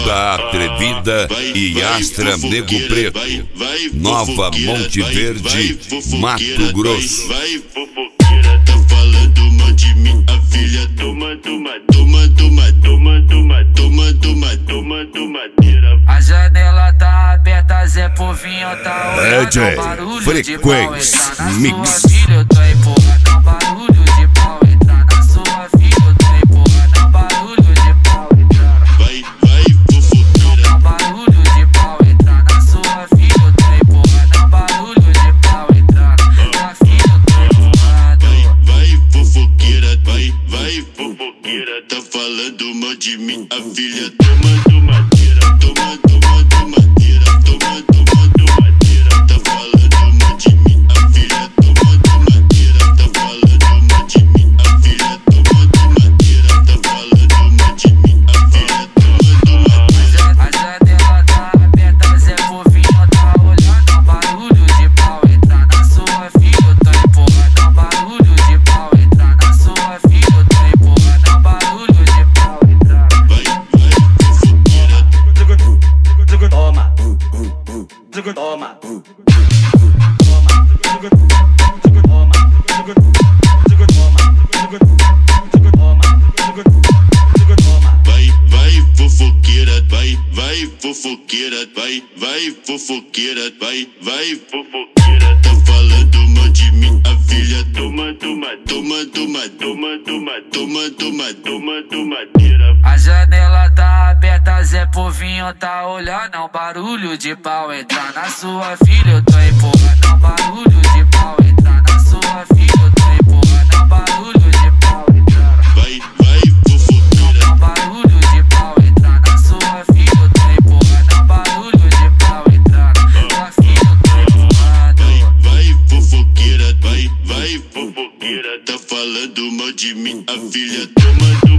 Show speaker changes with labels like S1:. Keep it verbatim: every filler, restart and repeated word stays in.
S1: Banda Atrevida e Astra Nego Preto, Nova Monte Verde, Mato Grosso.
S2: Vai, fofoqueira, tá falando mal de mim, a filha toma, toma, toma, toma, toma, toma, toma, toma, toma, tomadeira.
S3: A janela tá aberta, Zé Povinho tá olhando
S1: D J
S3: o barulho
S1: Frequência
S3: de pau entrar na
S1: Mix.
S3: sua filha, eu tô empurrando o barulho de pau entrar na sua filha, eu tô empurrando o barulho de pau entrar.
S2: Vai, vai, fofoqueira.
S3: O barulho de pau entrar na sua filha, eu tô empurrando o barulho de pau entrar na filha, eu tô empurrando.
S2: Vai, vai, fofoqueira, vai, vai, fofoqueira, tá falando mal de mim, a filha toma, tomadeira, toma, toma, tomadeira, toma, toma, tomadeira, tá falando mal de mim, a filha toma, tomadeira, tá falando mal de mim, a filha toma, tomadeira, tá falando mal de mim, a filha toma, tomadeira.
S3: A janela tá aberta, Zé Povinho tá olhando o barulho de pau entrar na sua filha, eu tô empurrando o barulho de pau entrar na sua filha, eu tô empurrando o barulho de pau entrar.
S2: Vai, vai, fofoqueira.
S4: Toma, toma,
S2: Vai, vai, fofoqueira, vai, vai, fofoqueira, vai, vai, fofoqueira, vai, vai, fofoqueira, tá falando mal de mim, a filha toma, toma, toma, toma, toma, toma, toma, toma, toma, tomadeira.
S3: A janela tá aberta, Zé Povinho tá olhando o barulho de pau entrar na sua filha, eu tô empurrando o barulho de pau entrar na sua filha, eu tô empurrando o barulho de pau entrar.
S2: Vai, vai, fofoqueira.
S3: O barulho de pau entrar na sua filha, eu tô empurrando o barulho de pau entrar na filha, eu tô empurrando.
S2: Vai, vai, fofoqueira, vai, vai, fofoqueira, tá falando mal de mim, a filha toma, toma.